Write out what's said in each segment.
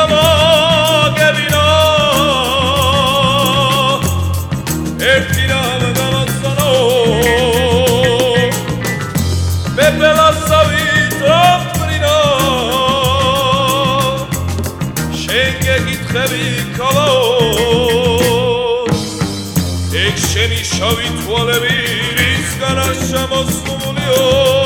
გამოგებინო ერთი რამ გამოსწონო პეპელასავით რომფრინო შენ გეკითხები ქალო ეგ შენი შავი თვალები რისგანა შემოსხმულიო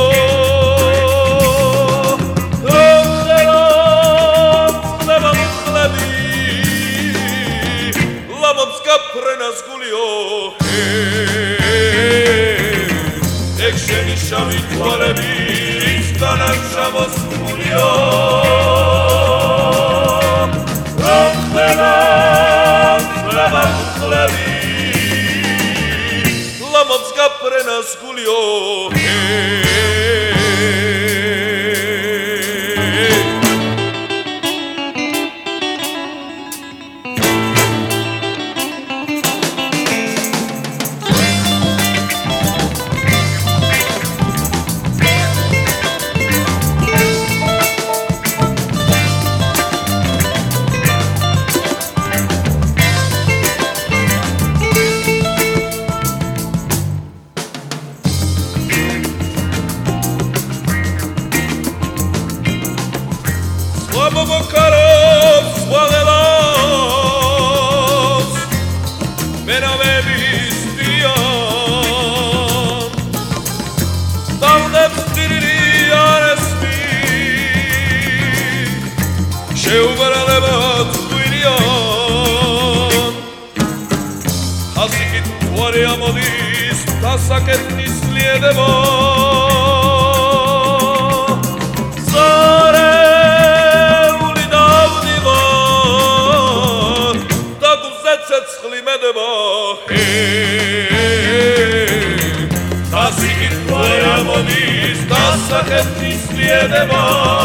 Prenas gulio ek sheni shavit valebi istanan shavos gulio Lamotska prenas gulio Bobokaros, Vagelos, Benavevis Dion, Davnebs Diririanesmi, Sheuveralevat Guirion, Hasikit Tuariamodis, Tasaket Nisliedemo, Tasik tvoja modis, tasakhet nisliedemo